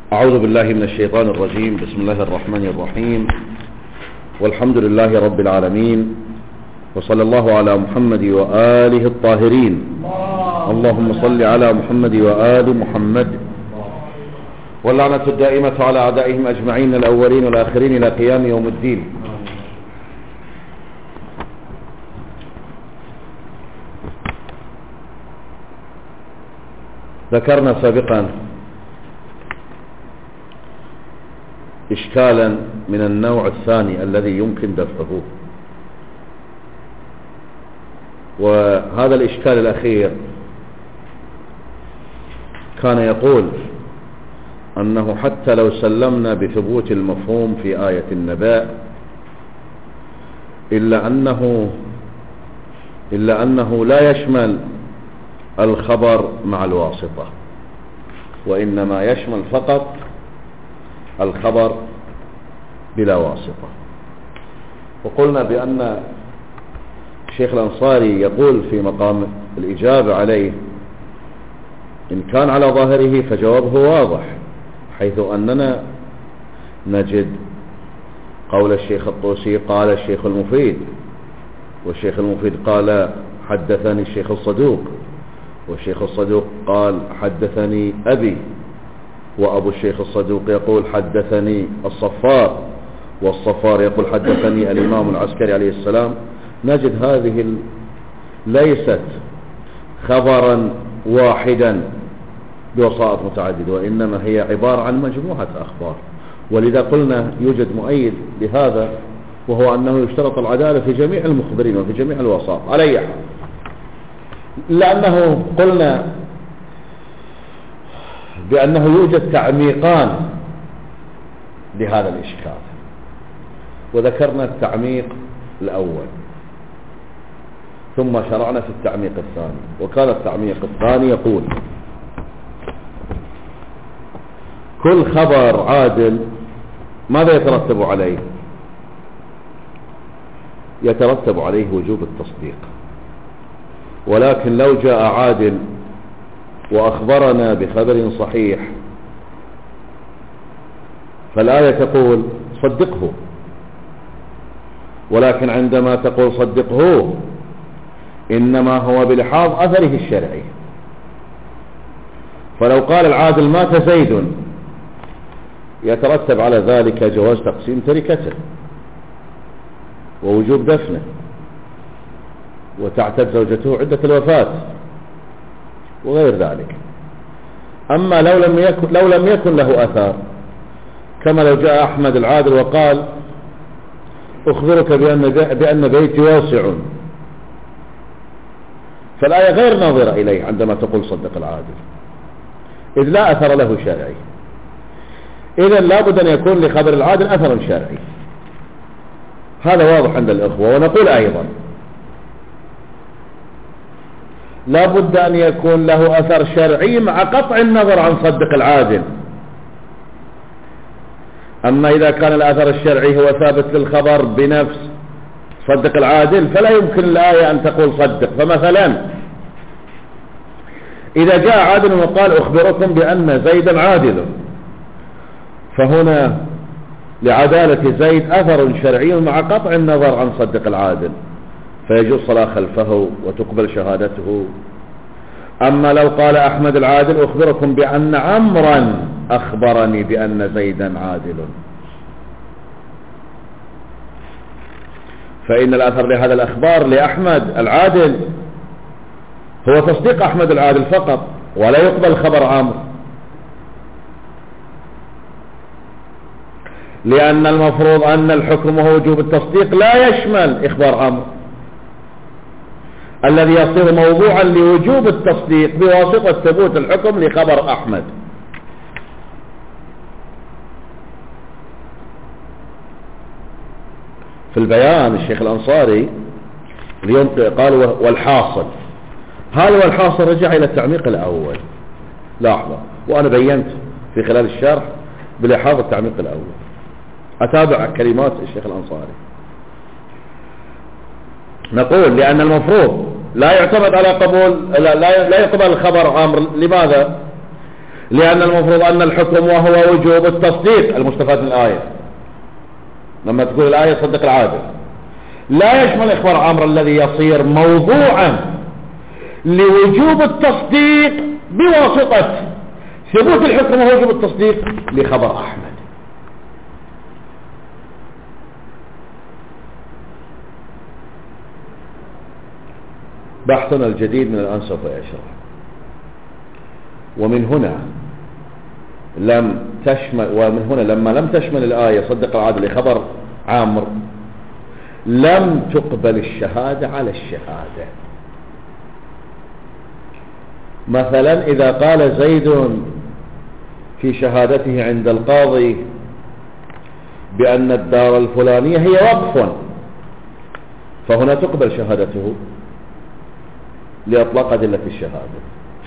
أعوذ بالله من الشيطان الرجيم. بسم الله الرحمن الرحيم، والحمد لله رب العالمين، وصلى الله على محمد وآله الطاهرين. اللهم صل على محمد وآل محمد، واللعنة الدائمة على أعدائهم أجمعين الأولين والآخرين إلى قيام يوم الدين. ذكرنا سابقا إشكالا من النوع الثاني الذي يمكن دفعه، وهذا الإشكال الأخير كان يقول أنه حتى لو سلمنا بثبوت المفهوم في آية النبأ إلا أنه لا يشمل الخبر مع الواسطة، وإنما يشمل فقط الخبر بلا واسطة. وقلنا بأن الشيخ الأنصاري يقول في مقام الإجابة عليه إن كان على ظاهره فجوابه واضح، حيث أننا نجد قول الشيخ الطوسي قال الشيخ المفيد، والشيخ المفيد قال حدثني الشيخ الصدوق، والشيخ الصدوق قال حدثني أبي، وأبو الشيخ الصدوق يقول حدثني الصفار، والصفار يقول حدثني الإمام العسكري عليه السلام. نجد هذه ليست خبرا واحدا بوسائط متعددة، وإنما هي عبارة عن مجموعة أخبار. ولذا قلنا يوجد مؤيد لهذا، وهو أنه يشترط العدالة في جميع المخبرين وفي جميع الوسائط على أي حال، لأنه قلنا بأنه يوجد تعميقان لهذا الإشكال، وذكرنا التعميق الأول ثم شرعنا في التعميق الثاني. وكان التعميق الثاني يقول كل خبر عادل ماذا يترتب عليه؟ يترتب عليه وجوب التصديق. ولكن لو جاء عادل وأخبرنا بخبر صحيح فالآية تقول صدقه، ولكن عندما تقول صدقه إنما هو بلحاظ أثره الشرعي. فلو قال العادل مات زيد يترتب على ذلك جواز تقسيم تركته ووجوب دفنه، وتعتد زوجته عدة الوفاة وغير ذلك. أما لو لم يكن له أثر، كما لو جاء أحمد العادل وقال أخبرك بأن بيتي واسع، فالآية غير ناظرة إليه عندما تقول صدق العادل، إذ لا أثر له شرعي. إذن لابد أن يكون لخبر العادل أثر شرعي، هذا واضح عند الإخوة. ونقول أيضا لابد أن يكون له أثر شرعي مع قطع النظر عن صدق العادل. أما إذا كان الأثر الشرعي هو ثابت للخبر بنفس صدق العادل فلا يمكن الآية أن تقول صدق. فمثلا إذا جاء عادل وقال أخبركم بأن زيدا عادل، فهنا لعدالة زيد أثر شرعي مع قطع النظر عن صدق العادل، فيجوز صلاة خلفه وتقبل شهادته. أما لو قال أحمد العادل أخبركم بأن عمرا أخبرني بأن زيدا عادل، فإن الأثر لهذا الأخبار لأحمد العادل هو تصديق أحمد العادل فقط، ولا يقبل خبر عمرو، لأن المفروض أن الحكم هو وجوب التصديق لا يشمل إخبار عمرو الذي يصير موضوعا لوجوب التصديق بواسطة ثبوت الحكم لخبر أحمد. في البيان الشيخ الأنصاري قال والحاصل، هذا والحاصل رجع إلى التعميق الأول. لاحظة، وأنا بينت في خلال الشرح بلحاظ التعميق الأول. أتابع كلمات الشيخ الأنصاري. نقول لأن المفروض لا يعتمد على قبول لا يقبل الخبر عامر. لماذا؟ لأن المفروض أن الحكم وهو وجوب التصديق المستفاد من الآية. لما تقول الآية صدق العادل لا يشمل إخبار عامر الذي يصير موضوعا لوجوب التصديق بواسطة ثبوت الحكم ووجوب التصديق لخبر أحمد. بحثنا الجديد من الآن سوف يشرح. ومن هنا لما لم تشمل الآية صدق العادل لخبر عامر لم تقبل الشهادة على الشهادة. مثلا إذا قال زيد في شهادته عند القاضي بأن الدار الفلانية هي وقف، فهنا تقبل شهادته لإطلاق أدلة الشهادة.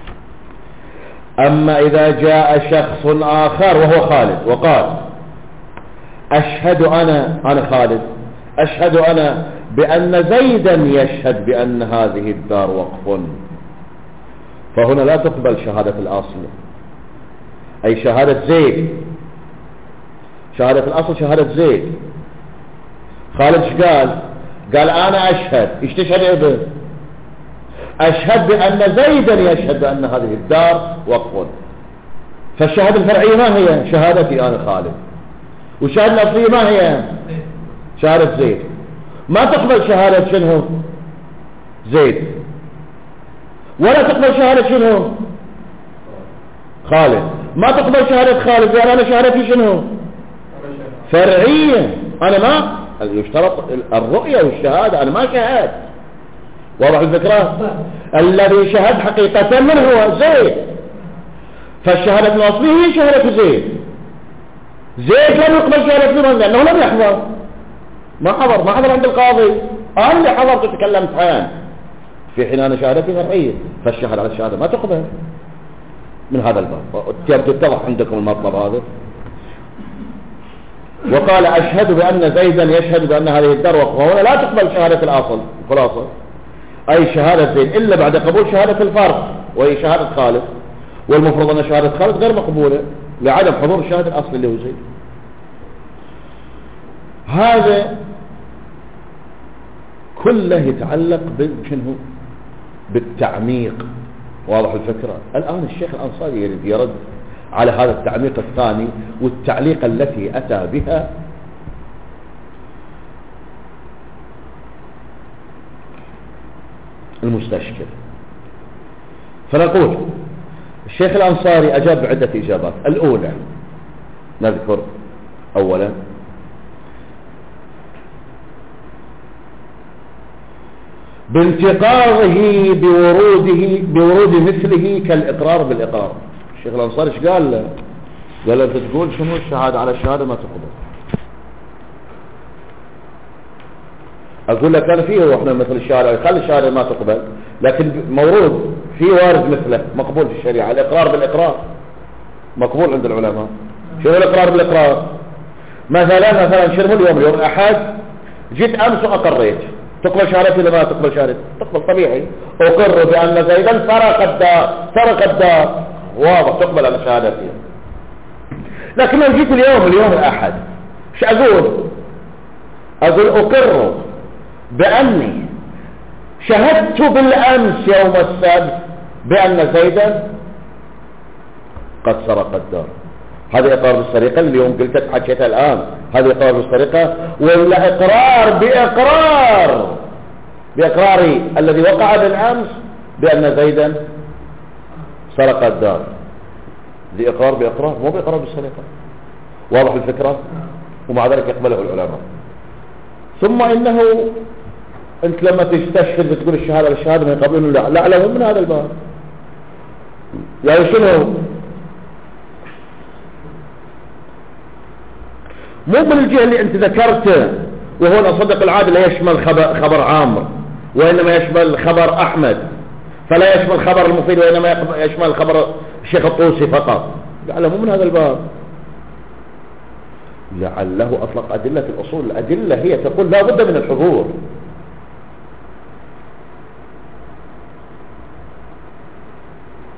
أما إذا جاء شخص آخر وهو خالد وقال أشهد أنا خالد أشهد أنا بأن زيدا يشهد بأن هذه الدار وقف، فهنا لا تقبل شهادة الأصل أي شهادة زيد. شهادة الأصل شهادة زيد. خالد ايش قال أنا أشهد. ايش تشهد يا ابن؟ أشهد بأن زيدا يشهد بأن هذه الدار وقف. فالشهادة الفرعية ما هي؟ شهادتي أنا خالد. والشهادة الأصلية ما هي؟ شهادة زيد. ما تقبل شهادة شنو؟ زيد، ولا تقبل شهادة شنو؟ خالد. ما تقبل شهادة خالد لأن أنا شهادتي شنو؟ فرعية. أنا ما يشترط الرؤية والشهادة، أنا ما شهدت. واضح الفكرة؟ الذي شهد حقيقة من هو؟ زيد. فالشهادة الأصلية هي شهادة زيد. زيد لم يقبل شهادة من لأنه لم يحضر. ما حضر عند القاضي. أنا اللي حضرت وتكلمت عنه، في حين أنا شهادتي فرعية، فالشهادة على الشهادة ما تقبل من هذا الباب. تتضح عندكم المطلب هذا. وقال أشهد بأن زيدا يشهد بأن هذه الدار وقف، وهنا لا تقبل شهادة الأصل خلاصة أي شهادة زيد إلا بعد قبول شهادة الفرق وهي شهادة خالد، والمفروض أن شهادة خالد غير مقبولة لعدم حضور الشهادة الأصل اللي هو زيد. هذا كله يتعلق بالتعميق. واضح الفكرة؟ الآن الشيخ الأنصاري يرد على هذا التعميق الثاني والتعليق التي أتى بها المستشكل. فنقول الشيخ الأنصاري أجاب بعدة إجابات. الأولى نذكر أولا بانتقاضه بورود مثله كالإقرار بالإقرار. الشيخ الأنصاري ايش قال له؟ قال انت تقول شنو الشهادة على الشهادة ما تقبل. اقول لك انا فيه واحنا مثل الشهادة خلي الشهادة ما تقبل، لكن مورود في وارد مثله مقبول في الشريعة. الإقرار بالإقرار مقبول عند العلماء. شنو الإقرار بالإقرار؟ مثلا شنو اليوم الأحد جيت أمس وأقريت، تقبل شهادتي ولا ما تقبل شهادتي؟ تقبل طبيعي. أقر بأن زيدا سرق الدار واضح تقبل على شهادتي. لكن لو جيت اليوم الأحد ايش أقول أقر بأني شهدت بالأمس يوم السبت بأن زيدا قد سرق الدار. هذا إقرار بالسرقة اللي اليوم قلت حكيتها الآن، هذا إقرار بالسرقة ولا إقرار بإقراري الذي وقع بالأمس بأن زيدا سرق الدار. دي إقرار بإقرار مو بإقرار بالسرقة. واضح الفكرة؟ ومع ذلك يقبله العلماء. ثم إنه أنت لما تستشهد بتقول الشهادة للشهادة ما يقبلون لا من هذا الباب. يعني شنو؟ مو بالجهة اللي أنت ذكرته وهو صدق العادل لا يشمل خبر عامر وإنما يشمل خبر أحمد، فلا يشمل خبر المفيد وإنما يشمل خبر الشيخ الطوسي فقط. لعله من هذا الباب، لعله أطلق أدلة الأصول. الأدلة هي تقول لا بد من الحضور.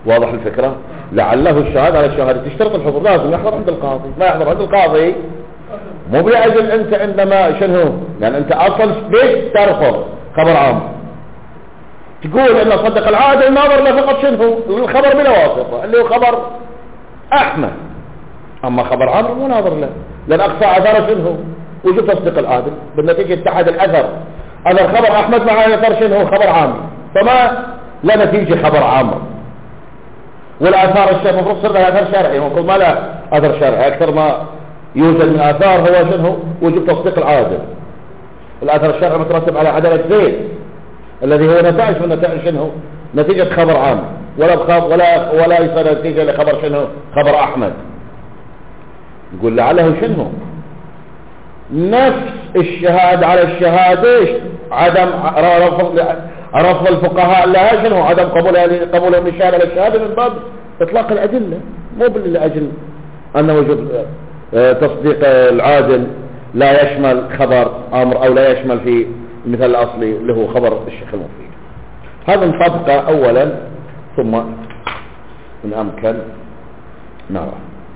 واضح الفكرة؟ لعله الشهادة على الشهادة تشترط الحضور، لازم يحضر عند القاضي، ما يحضر عند القاضي مو بأجل أنت عندما شنو، لأن أنت أصلا ليش ترفض خبر عام؟ تقول إن صدق العادل ناظر له فقط شنو الخبر بلا واسطة اللي هو خبر أحمد، أما خبر عامر مو ناظر له، لأن أقصى أثر شنو وجود تصديق العادل، بالنتيجة اتحد الأثر خبر أحمد مع أثر شنو خبر عامر، فما لا نتيجة خبر عامر. والآثار الشرعية المفروض تصير لها أثر شرعي، المفروض ما له أثر شرعي، أكثر ما يوجد من آثار هو شنو وجود تصديق العادل. الأثر الشرعي مترتب على عدالة زيد الذي هو نتائج من نتائج شنو نتيجة خبر عام، ولا يصير نتيجة لخبر شنو خبر أحمد. يقول لعله شنو نفس الشهادة على الشهادة عدم رفض الفقهاء لها شنو عدم قبولهم للشهادة على الشهادة من باب إطلاق الأدلة، مو لأجل أن وجود تصديق العادل لا يشمل خبر أمر أو لا يشمل في المثال الأصلي اللي هو خبر الشيخ المفيد. هذا نطبقه أولا ثم إن أمكن نرى.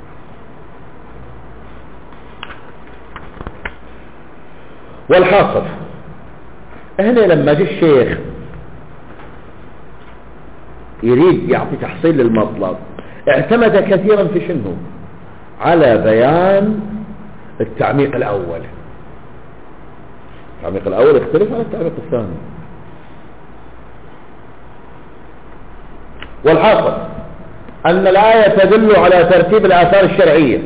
والحاصل هنا لما جاء الشيخ يريد يعطي تحصيل للمطلب اعتمد كثيرا في شنو على بيان التعميق الأول. التعميق الأول يختلف عن التعميق الثاني. والحاصل أن الآية تدل على ترتيب الآثار الشرعية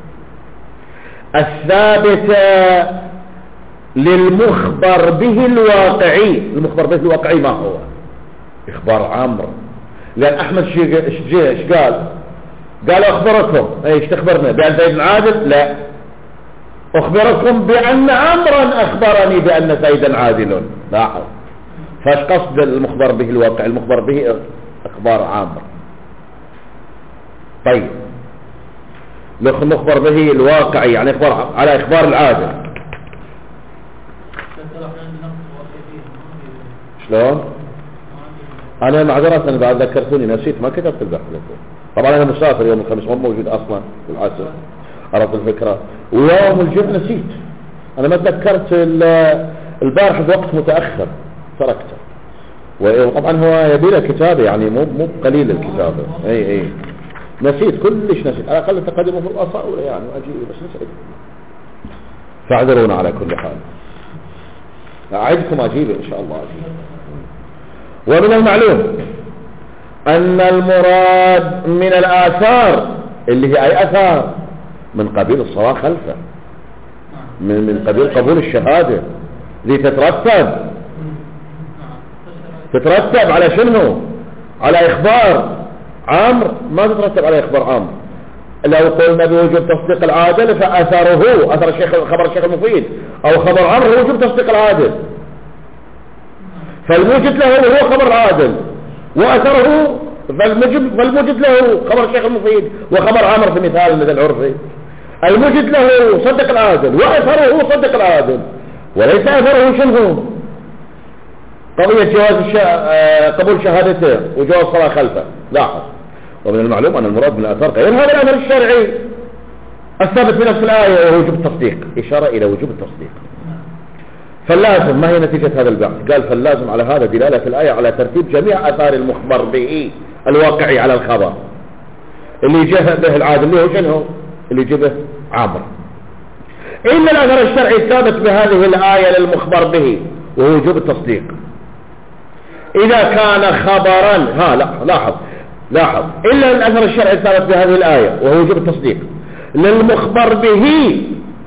الثابتة للمخبر به الواقعي. المخبر به الواقعي ما هو؟ إخبار عامر. لأن أحمد ايش قال أخبركم ايش تخبرنا بأن زيد عادل؟ لا، أخبركم بأن عمرا أخبرني بأن زيدا عادل. لاحظ، فاش قصد المخبر به الواقع؟ المخبر به أخبار عامر. طيب المخبر به الواقعي يعني إخبار على إخبار العادل. شلون؟ أنا معذرة أنا بعد ذكرتوني نسيت ما كتبت البحث لكم. طبعا أنا مسافر يوم الخميس مو موجود أصلا في العصر، عرفت الفكرة. ويوم الجمعة نسيت، أنا ما تذكرت البارح بوقت متأخر تركته. وطبعا هو يبي له كتابة يعني مو قليل الكتابة. أي نسيت كلش نسيت، على الأقل تقدمه في الأصاولة يعني أجيب بس نسيت. فاعذرونا على كل حال، أعدكم أجيبه إن شاء الله أجيبه. ومن المعلوم أن المراد من الآثار اللي هي أي آثار من قبيل الصلاة خلفه، من قبيل قبول الشهادة ذي تترتب على شنو؟ على إخبار عامر، ما تترتب على إخبار عامر. لو قلنا بوجوب تصديق العادل فأثره أثر الشيخ خبر الشيخ المفيد أو خبر عامر هو وجوب تصديق العادل، فالموجد له هو خبر العادل، وأثره فالموجد له خبر الشيخ المفيد وخبر عامر في مثال مثل العرفي. الموجد له صدق العادل وأثره صدق العادل، وليس أثره شنو قضية جواز قبول شهادته وجواز صلاة خلفه. لاحظ، ومن المعلوم أن المراد من الآثار غير هذا الأمر الشرعي الثابت في نفس الآية وهو وجوب التصديق، إشارة إلى وجوب التصديق. فاللازم ما هي نتيجة هذا البحث؟ قال فاللازم على هذا دلالة الآية على ترتيب جميع آثار المخبر به الواقعي على الخبر اللي يجيه به العادل اللي هو شنو؟ اللي يجيه عامر، إلا الأثر الشرعي الثابت بهذه الآية للمخبر به وهو وجوب التصديق. إذا كان خبرا لاحظ إلا الأثر الشرعي الثابت بهذه الآية وهو وجوب التصديق للمخبر به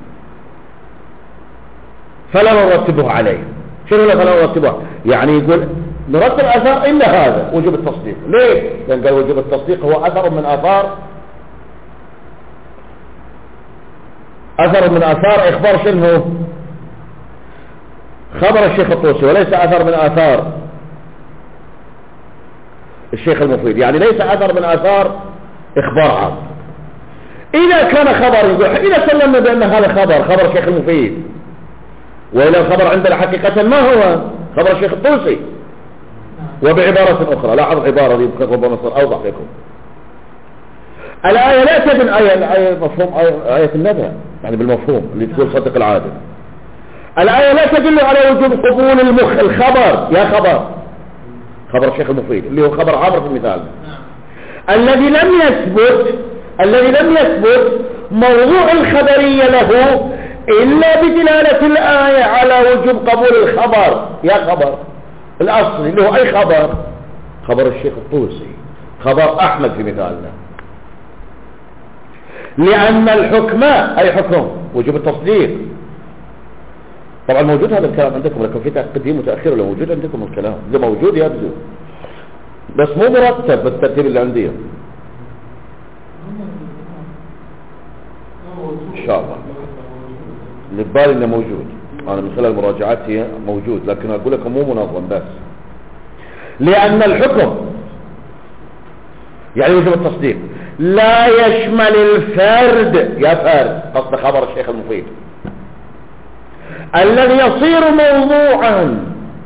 فلا نرتبه عليه. شنو لا فلا نرتبه؟ يعني يقول نرتب أثر إلا هذا وجوب التصديق. ليه؟ لأن قال وجوب التصديق هو أثر من آثار إخبار شنو؟ خبر الشيخ الطوسي، وليس أثر من آثار الشيخ المفيد، يعني ليس أثر من آثار إخبار عام. إذا كان خبر يقول إذا سلمنا بأن هذا خبر الشيخ المفيد، وإلى الخبر عندنا حقيقة ما هو خبر الشيخ الطوسي، وبعبارة أخرى، لاحظ عبارة دي ربما صار أوضح لكم. الآية لا تدل الآية مفهوم آية النبأ يعني بالمفهوم اللي تقول صدق العادل. الآية لا تدل على وجوب قبول الخبر، يا خبر الشيخ المفيد اللي هو خبر عامر في المثال الذي لم يثبت موضوع الخبرية له إلا بدلالة الآية على وجوب قبول الخبر، يا خبر الأصل اللي هو أي خبر الشيخ الطوسي، خبر أحمد في مثالنا، لأن الحكم أي حكم وجوب التصديق. طبعا موجود هذا الكلام عندكم، لكن في تقديم وتأخير، لو موجود عندكم الكلام ده موجود يبدو، بس مو مرتب بالترتيب اللي عندي إن شاء الله. اللي ببالي انه موجود، انا من خلال مراجعاتي موجود، لكن اقول لكم مو منظم بس. لأن الحكم يعني وجوب التصديق لا يشمل الفرد، يا فرد قصد خبر الشيخ المفيد الذي يصير موضوعا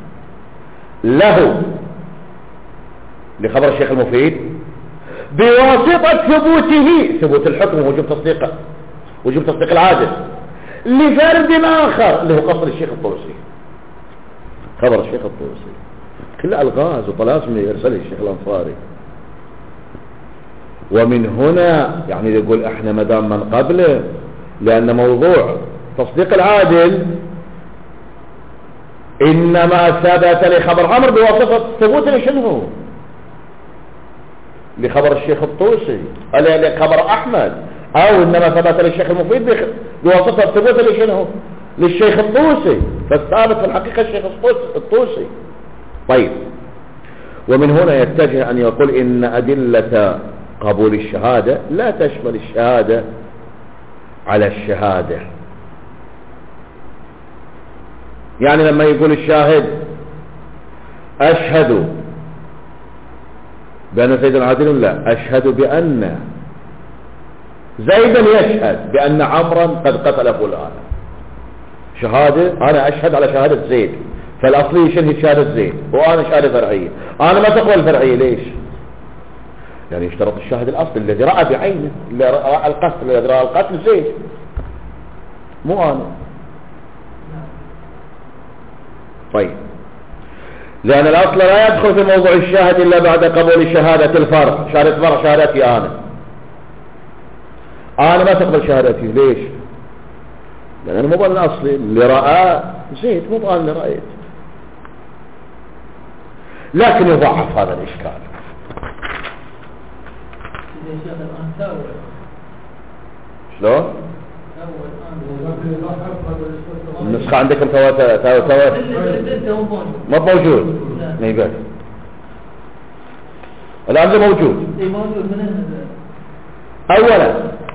له لخبر الشيخ المفيد بواسطة ثبوت الحكم وجوب تصديق العادل لفرد آخر اللي هو قصر الشيخ الطوسي، خبر الشيخ الطوسي كلها ألغاز وطلاسم يرسله الشيخ الأنصاري. ومن هنا يعني يقول احنا مدام من قبله، لأن موضوع تصديق العادل إنما ثبت لخبر عمر بواسطة ثبوت لشنه لخبر الشيخ الطوسي لخبر أحمد، أو إنما ثبت للشيخ المفيد بواسطة ثبوت لشنه للشيخ الطوسي، فالثابت في الحقيقة الشيخ الطوسي. طيب، ومن هنا يتجه أن يقول إن أدلة قبول الشهادة لا تشمل الشهادة على الشهادة. يعني لما يقول الشاهد أشهد بأن زيدا عادل، لا، أشهد بأن زيدا يشهد بأن عمرا قد قتل فلان، شهادة أنا أشهد على شهادة زيد، فالأصلي يشهد شهادة زيد وأنا شهادة فرعية، أنا ما تقبل الفرعية. ليش؟ يعني يشترط الشاهد الأصلي الذي رأى بعينه، اللي رأى القتل، الذي رأى القتل زيد مو أنا. طيب، لأن الأصل لا يدخل في موضوع الشاهد إلا بعد قبول شهادة الفرع، شهادة فرع شهادتي أنا ما تقبل شهادتي. ليش؟ لأن أنا مو ظن الأصلي اللي رأى زيد، مو ظن اللي رأيت، لكن يضعف هذا الإشكال. شلون؟ النسخة عندكم ما موجود، ما يبقى الآن ده موجود. أولا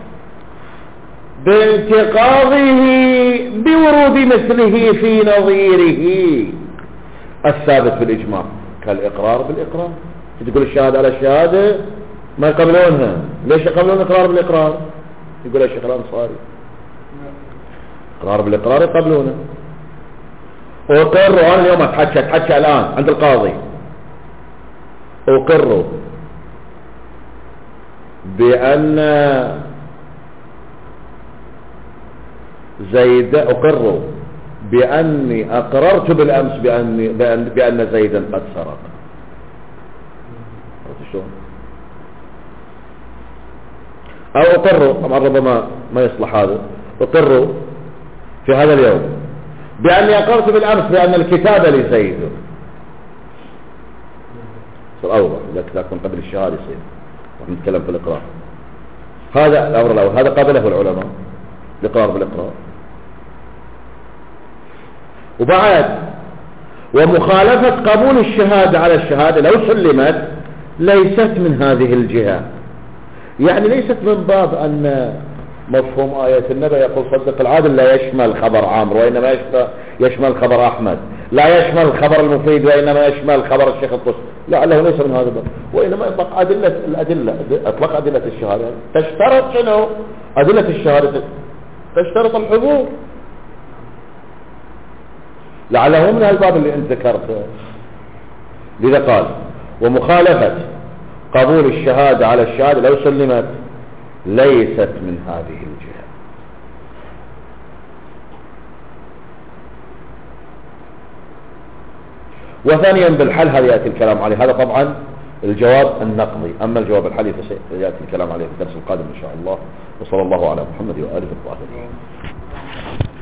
بانتقاضه بورود مثله في نظيره الثابت بالإجماع كالإقرار بالإقرار. تقول الشهادة على الشهادة ما يقبلونها، ليش يقبلون الإقرار بالإقرار؟ يقول الشيخ الأنصاري إقرار بالإقرار يقبلونه. أقر أنا اليوم أتحكى الآن عند القاضي، أقر بأن زيد، أقر بأني أقررت بالأمس بأن زيدا قد سرق. شلون؟ أو أقر، طبعا ربما ما يصلح هذا، أقر في هذا اليوم بأني أقررت بالأمس بأن الكتاب لزيد. صار أوضح، لكن قبل الشهادة يصير نتكلم في الإقرار. هذا الأمر الأول، هذا قبله العلماء الإقرار بالإقرار. وبعد ومخالفة قبول الشهادة على الشهادة لو سلمت ليست من هذه الجهة، يعني ليست من باب أن مفهوم آية النبأ يقول صدق العادل لا يشمل خبر عامر وإنما يشمل خبر أحمد، لا يشمل خبر المفيد وإنما يشمل خبر الشيخ الطوسي، لعله ليس من هذا الباب، وإنما يطلق أطلق أدلة الشهادة تشترط شنو؟ أدلة الشهادة تشترط الحضور، لعله من الباب اللي أنت ذكرته. لذا قال ومخالفة قبول الشهادة على الشهادة لو سلمت ليست من هذه الجهة. وثانيا بالحل هذا يأتي الكلام عليه، هذا طبعا الجواب النقضي، أما الجواب الحلي فسيأتي الكلام عليه في الدرس القادم إن شاء الله. وصلى الله على محمد وآله الطاهرين.